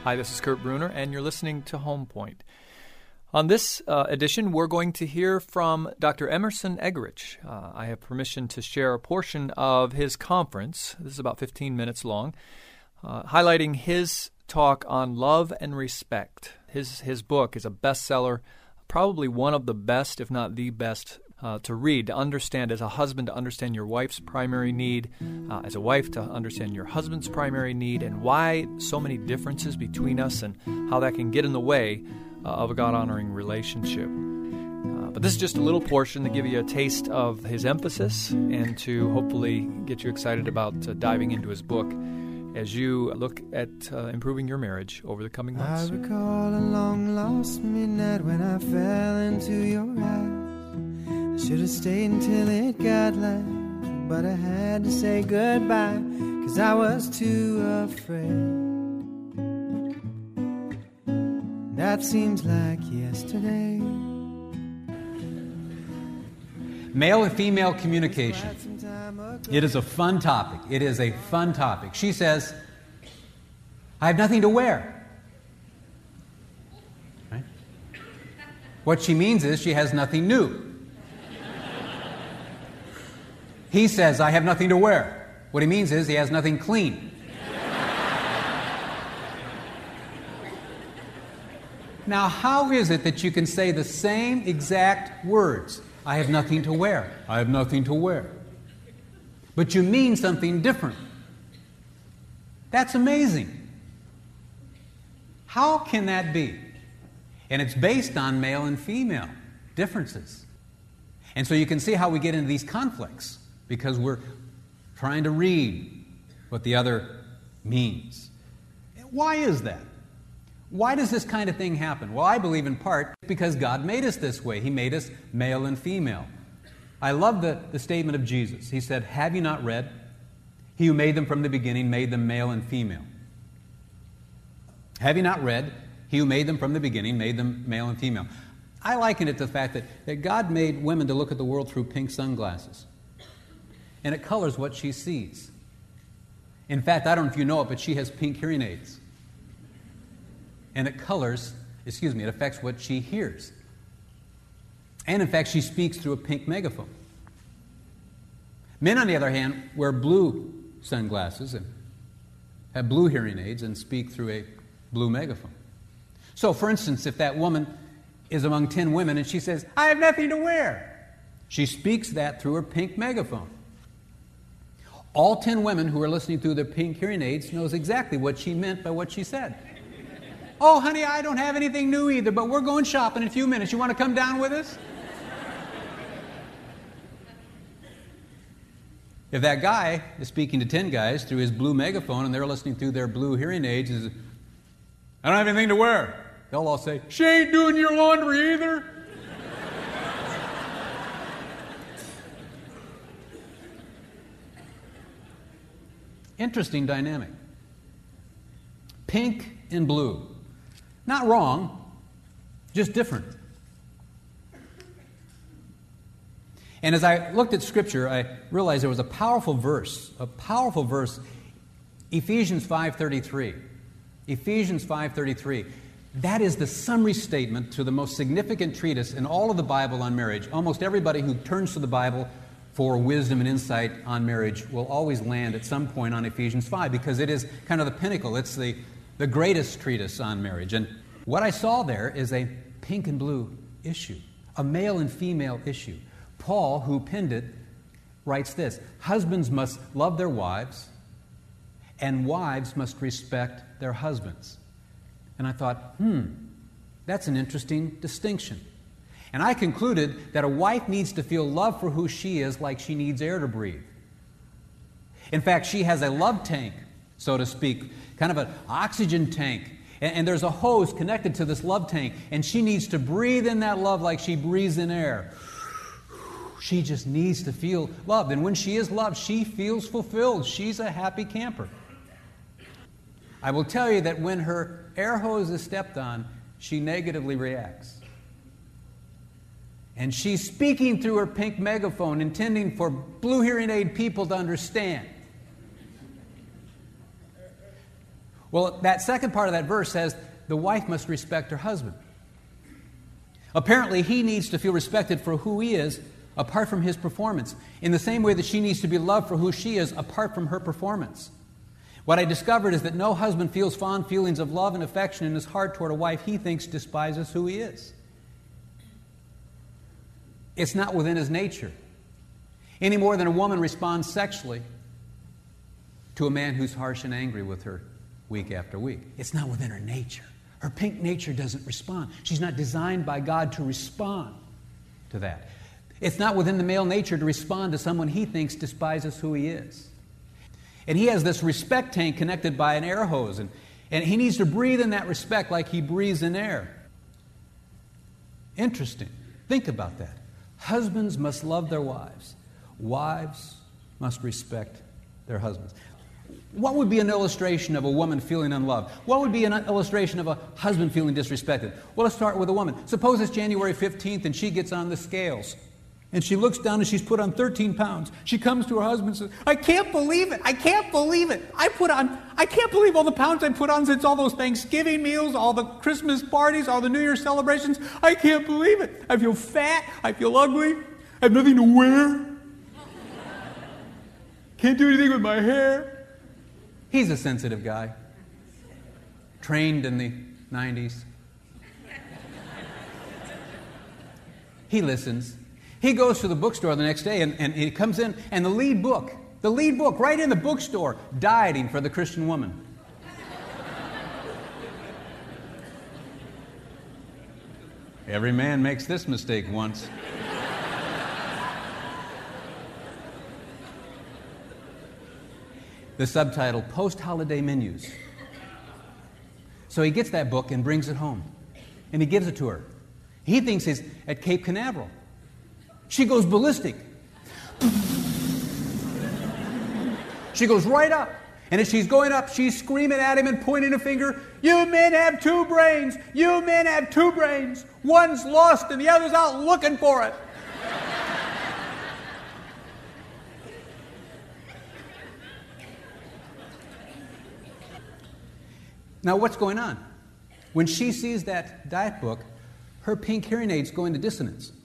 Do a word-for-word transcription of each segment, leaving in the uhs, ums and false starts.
Hi, this is Kurt Bruner, and you're listening to Home Point. On this uh, edition, we're going to hear from Doctor Emerson Eggerichs. Uh, I have permission to share a portion of his conference. This is about fifteen minutes long, uh, highlighting his talk on love and respect. His his book is a bestseller, probably one of the best, if not the best, uh, to read, to understand as a husband, to understand your wife's primary need, uh, as a wife, to understand your husband's primary need, and why so many differences between us and how that can get in the way uh, of a God-honoring relationship. Uh, but this is just a little portion to give you a taste of his emphasis and to hopefully get you excited about uh, diving into his book as you look at uh, improving your marriage over the coming months. I recall a long-lost midnight when I fell into your eyes. I should have stayed until it got light, but I had to say goodbye, 'cause I was too afraid. That seems like yesterday. Male and female communication. It is a fun topic. It is a fun topic. She says, I have nothing to wear. Right? What she means is she has nothing new. He says, I have nothing to wear. What he means is he has nothing clean. Now, how is it that you can say the same exact words? I have nothing to wear. I have nothing to wear. But you mean something different. That's amazing. How can that be? And it's based on male and female differences. And so you can see how we get into these conflicts, because we're trying to read what the other means. Why is that? Why does this kind of thing happen? Well, I believe in part because God made us this way. He made us male and female. I love the, the statement of Jesus. He said, have you not read? He who made them from the beginning made them male and female. Have you not read? He who made them from the beginning made them male and female. I liken it to the fact that, that God made women to look at the world through pink sunglasses. And it colors what she sees. In fact, I don't know if you know it, but she has pink hearing aids. And it colors, excuse me, it affects what she hears. And in fact, she speaks through a pink megaphone. Men, on the other hand, wear blue sunglasses and have blue hearing aids and speak through a blue megaphone. So, for instance, if that woman is among ten women and she says, I have nothing to wear, she speaks that through her pink megaphone. All ten women who are listening through their pink hearing aids knows exactly what she meant by what she said. Oh, honey, I don't have anything new either, but we're going shopping in a few minutes. You want to come down with us? If that guy is speaking to ten guys through his blue megaphone and they're listening through their blue hearing aids, is, I don't have anything to wear, they'll all say, she ain't doing your laundry either. Interesting dynamic. Pink and blue. Not wrong, just different. And as I looked at Scripture, I realized there was a powerful verse, a powerful verse, Ephesians five thirty-three. Ephesians five thirty-three. That is the summary statement to the most significant treatise in all of the Bible on marriage. Almost everybody who turns to the Bible for wisdom and insight on marriage will always land at some point on Ephesians five, because it is kind of the pinnacle. It's the, the greatest treatise on marriage. And what I saw there is a pink and blue issue, a male and female issue. Paul, who penned it, writes this: husbands must love their wives, and wives must respect their husbands. And I thought, hmm, that's an interesting distinction. And I concluded that a wife needs to feel love for who she is, like she needs air to breathe. In fact, she has a love tank, so to speak, kind of an oxygen tank. And, and there's a hose connected to this love tank, and she needs to breathe in that love like she breathes in air. She just needs to feel loved. And when she is loved, she feels fulfilled. She's a happy camper. I will tell you that when her air hose is stepped on, she negatively reacts. And she's speaking through her pink megaphone, intending for blue hearing aid people to understand. Well, that second part of that verse says the wife must respect her husband. Apparently, he needs to feel respected for who he is apart from his performance, in the same way that she needs to be loved for who she is apart from her performance. What I discovered is that no husband feels fond feelings of love and affection in his heart toward a wife he thinks despises who he is. It's not within his nature, any more than a woman responds sexually to a man who's harsh and angry with her week after week. It's not within her nature. Her pink nature doesn't respond. She's not designed by God to respond to that. It's not within the male nature to respond to someone he thinks despises who he is. And he has this respect tank connected by an air hose, and, and he needs to breathe in that respect like he breathes in air. Interesting. Think about that. Husbands must love their wives. Wives must respect their husbands. What would be an illustration of a woman feeling unloved? What would be an illustration of a husband feeling disrespected? Well, let's start with a woman. Suppose it's January fifteenth and she gets on the scales. And she looks down and she's put on thirteen pounds. She comes to her husband and says, I can't believe it. I can't believe it. I put on, I can't believe all the pounds I put on since all those Thanksgiving meals, all the Christmas parties, all the New Year celebrations. I can't believe it. I feel fat. I feel ugly. I have nothing to wear. Can't do anything with my hair. He's a sensitive guy. Trained in the nineties. He listens. He goes to the bookstore the next day and, and he comes in and the lead book, the lead book right in the bookstore, Dieting for the Christian Woman. Every man makes this mistake once. The subtitle, Post-Holiday Menus. So he gets that book and brings it home. And he gives it to her. He thinks he's at Cape Canaveral. She goes ballistic. She goes right up. And as she's going up, she's screaming at him and pointing a finger. You men have two brains. You men have two brains. One's lost and the other's out looking for it. Now, what's going on? When she sees that diet book, her pink hearing aids go into dissonance.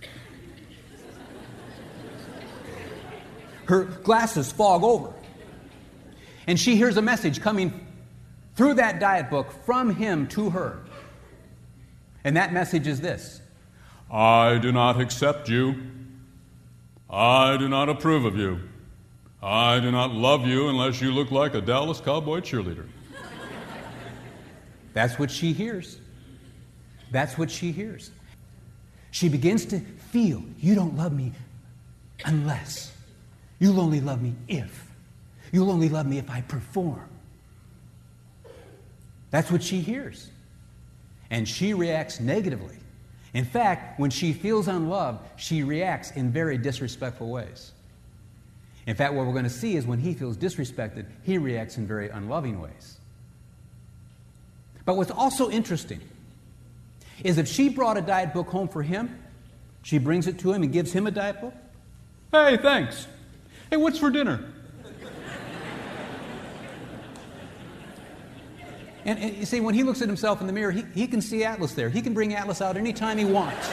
Her glasses fog over. And she hears a message coming through that diet book from him to her. And that message is this: I do not accept you. I do not approve of you. I do not love you unless you look like a Dallas Cowboy cheerleader. That's what she hears. That's what she hears. She begins to feel, you don't love me unless. You'll only love me if. You'll only love me if I perform. That's what she hears. And she reacts negatively. In fact, when she feels unloved, she reacts in very disrespectful ways. In fact, what we're going to see is when he feels disrespected, he reacts in very unloving ways. But what's also interesting is if she brought a diet book home for him, she brings it to him and gives him a diet book. Hey, thanks. Hey, what's for dinner? and, and you see, when he looks at himself in the mirror, he, he can see Atlas there. He can bring Atlas out anytime he wants.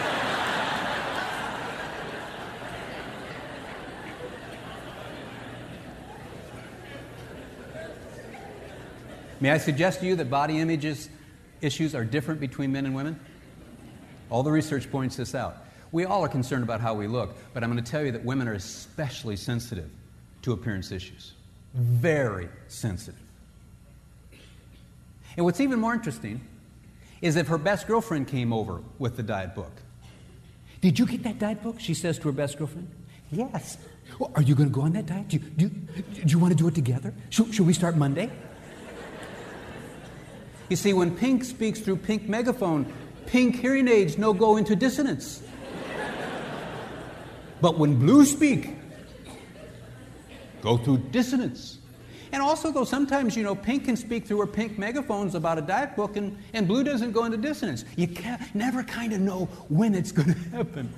May I suggest to you that body images issues are different between men and women? All the research points this out. We all are concerned about how we look, but I'm going to tell you that women are especially sensitive to appearance issues. Very sensitive. And what's even more interesting is if her best girlfriend came over with the diet book. Did you get that diet book? She says to her best girlfriend. Yes. Well, are you going to go on that diet? Do you, do you, do you want to do it together? Should, should we start Monday? You see, when Pink speaks through Pink megaphone, Pink hearing aids no go into dissonance. But when Blue speak, go through dissonance. And also, though, sometimes, you know, Pink can speak through her Pink megaphones about a diet book, and, and Blue doesn't go into dissonance. You can't, never kind of know when it's going to happen.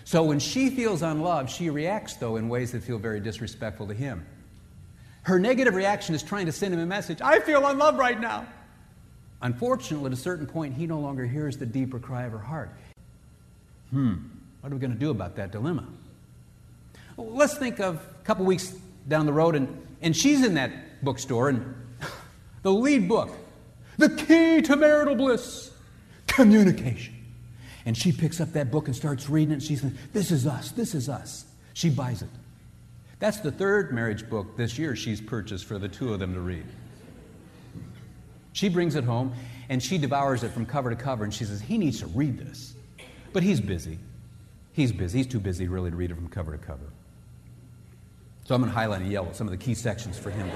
So when she feels unloved, she reacts, though, in ways that feel very disrespectful to him. Her negative reaction is trying to send him a message. I feel unloved right now. Unfortunately, at a certain point, he no longer hears the deeper cry of her heart. Hmm, what are we going to do about that dilemma? Well, let's think of a couple weeks down the road, and, and she's in that bookstore, and the lead book, The Key to Marital Bliss, Communication. And she picks up that book and starts reading it, and she says, this is us, this is us. She buys it. That's the third marriage book this year she's purchased for the two of them to read. She brings it home, and she devours it from cover to cover, and she says, he needs to read this. But he's busy. He's busy. He's too busy really to read it from cover to cover. So I'm going to highlight in yellow some of the key sections for him to...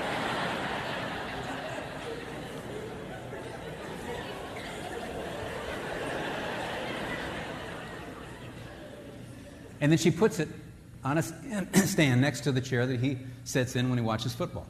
And then she puts it on a stand next to the chair that he sits in when he watches football.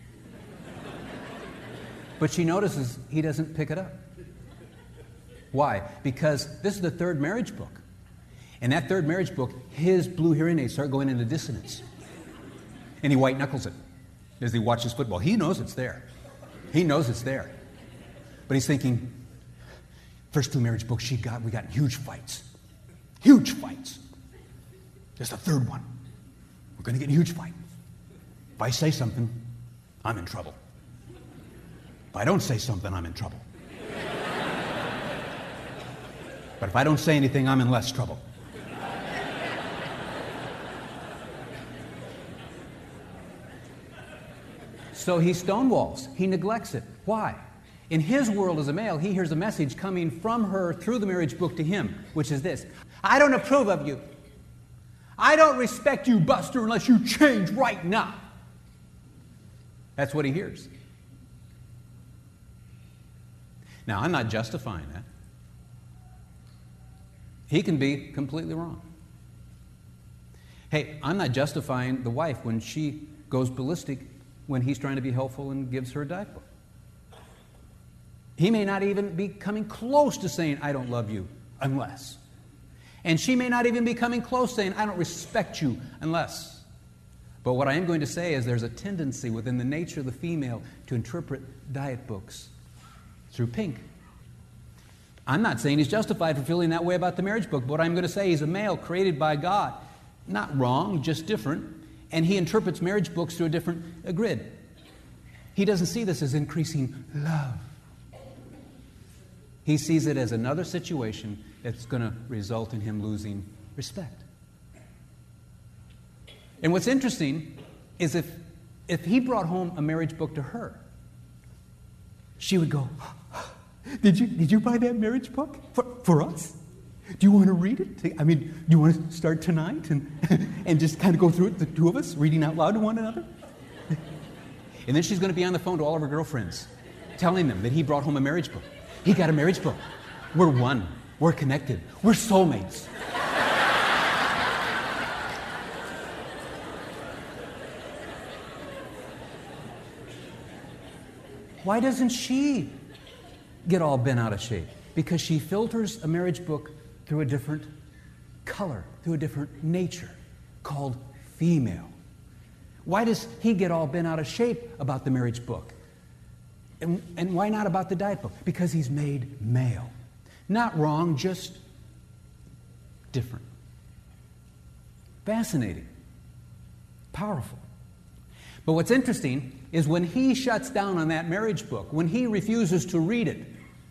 But she notices he doesn't pick it up. Why? Because this is the third marriage book. And that third marriage book, his blue hearing aids start going into dissonance. And he white knuckles it as he watches football. He knows it's there. He knows it's there. But he's thinking, first two marriage books she got, we got huge fights. Huge fights. There's a third one. We're going to get in a huge fight. If I say something, I'm in trouble. If I don't say something, I'm in trouble. But if I don't say anything, I'm in less trouble. So he stonewalls. He neglects it. Why? In his world as a male, he hears a message coming from her through the marriage book to him, which is this. I don't approve of you. I don't respect you, Buster, unless you change right now. That's what he hears. Now, I'm not justifying that. He can be completely wrong. Hey, I'm not justifying the wife when she goes ballistic when he's trying to be helpful and gives her a diet book. He may not even be coming close to saying, I don't love you, unless. And she may not even be coming close saying, I don't respect you, unless. But what I am going to say is there's a tendency within the nature of the female to interpret diet books through pink. I'm not saying he's justified for feeling that way about the marriage book, but what I'm going to say, he's a male created by God. Not wrong, just different. And he interprets marriage books through a different a grid. He doesn't see this as increasing love. He sees it as another situation that's going to result in him losing respect. And what's interesting is if, if he brought home a marriage book to her, she would go, Did you, did you buy that marriage book for, for us? Do you want to read it? I mean, do you want to start tonight and, and just kind of go through it, the two of us, reading out loud to one another? And then she's going to be on the phone to all of her girlfriends, telling them that he brought home a marriage book. He got a marriage book. We're one. We're connected. We're soulmates. Why doesn't she get all bent out of shape? Because she filters a marriage book through a different color, through a different nature, called female. Why does he get all bent out of shape about the marriage book? And, and why not about the diet book? Because he's made male. Not wrong, just different. Fascinating. Powerful. But what's interesting is when he shuts down on that marriage book, when he refuses to read it,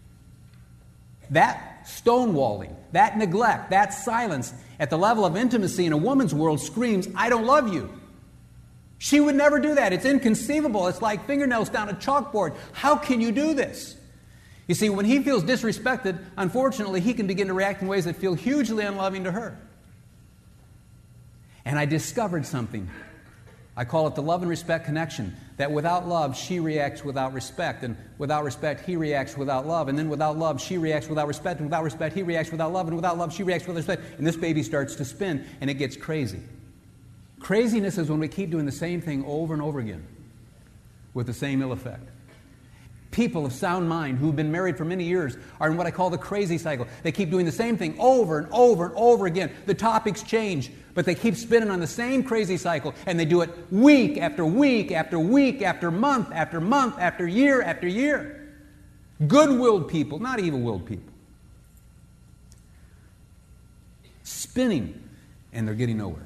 that stonewalling, that neglect, that silence at the level of intimacy in a woman's world screams, I don't love you. She would never do that. It's inconceivable. It's like fingernails down a chalkboard. How can you do this? You see, when he feels disrespected, unfortunately, he can begin to react in ways that feel hugely unloving to her. And I discovered something. I call it the love and respect connection. That without love, she reacts without respect. And without respect, he reacts without love. And then without love, she reacts without respect. And without respect, he reacts without love. And without love, she reacts without respect. And this baby starts to spin, and it gets crazy. Craziness is when we keep doing the same thing over and over again with the same ill effect. People of sound mind who've been married for many years are in what I call the crazy cycle. They keep doing the same thing over and over and over again. The topics change, but they keep spinning on the same crazy cycle, and they do it week after week after week after month after month after year after year. Good-willed people, not evil-willed people. Spinning, and they're getting nowhere.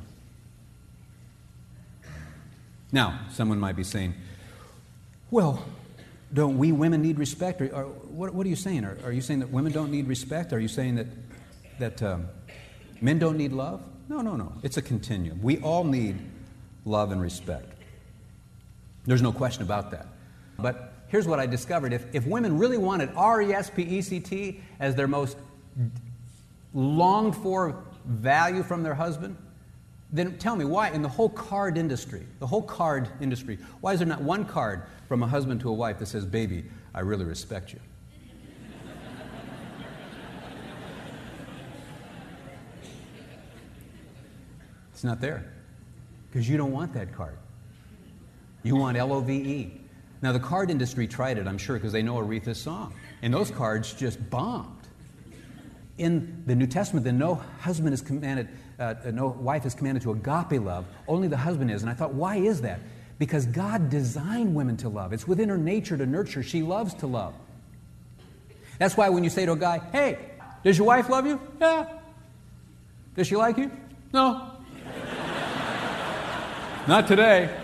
Now, someone might be saying, well, don't we women need respect? Or, or what, what are you saying? Are, are you saying that women don't need respect? Are you saying that, that um, men don't need love? No, no, no. It's a continuum. We all need love and respect. There's no question about that. But here's what I discovered. If, if women really wanted R E S P E C T as their most longed for value from their husband, then tell me why in the whole card industry, the whole card industry, why is there not one card from a husband to a wife that says, baby, I really respect you? It's not there. Because you don't want that card. You want L O V E. Now, the card industry tried it, I'm sure, because they know Aretha's song. And those cards just bombed. In the New Testament, then no husband is commanded, uh, no wife is commanded to agape love. Only the husband is. And I thought, why is that? Because God designed women to love. It's within her nature to nurture. She loves to love. That's why when you say to a guy, hey, does your wife love you? Yeah. Does she like you? No. Not today.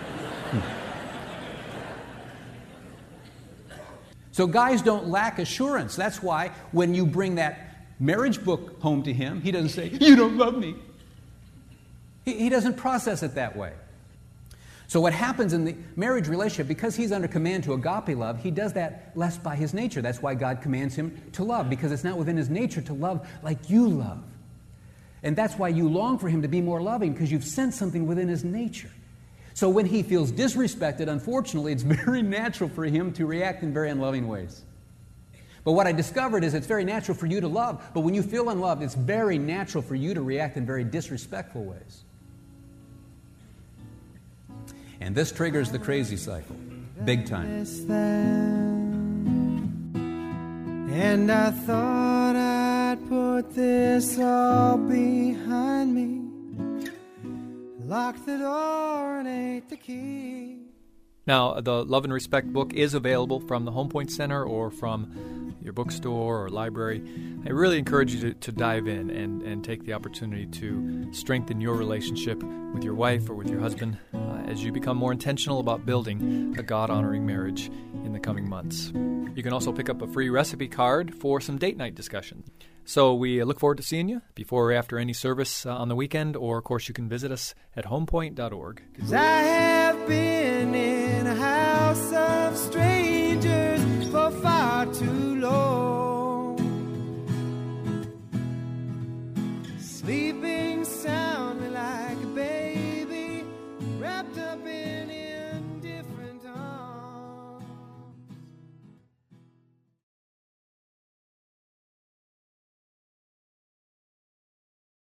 So guys don't lack assurance. That's why when you bring that marriage book home to him, he doesn't say, you don't love me. He, he doesn't process it that way. So what happens in the marriage relationship, because he's under command to agape love, he does that less by his nature. That's why God commands him to love, because it's not within his nature to love like you love. And that's why you long for him to be more loving, because you've sensed something within his nature. So when he feels disrespected, unfortunately, it's very natural for him to react in very unloving ways. But what I discovered is it's very natural for you to love, but when you feel unloved, it's very natural for you to react in very disrespectful ways. And this triggers the crazy cycle, big time. And I thought I'd put this all behind me. Lock the door and ate the key. Now, the Love and Respect book is available from the Home Point Center or from your bookstore or library. I really encourage you to, to dive in and, and take the opportunity to strengthen your relationship with your wife or with your husband uh, as you become more intentional about building a God-honoring marriage in the coming months. You can also pick up a free recipe card for some date night discussion. So we look forward to seeing you before or after any service uh, on the weekend, or, of course, you can visit us at homepoint dot org. 'Cause I have been in a house of strangers for far too long, sleeping soundly like a baby wrapped up in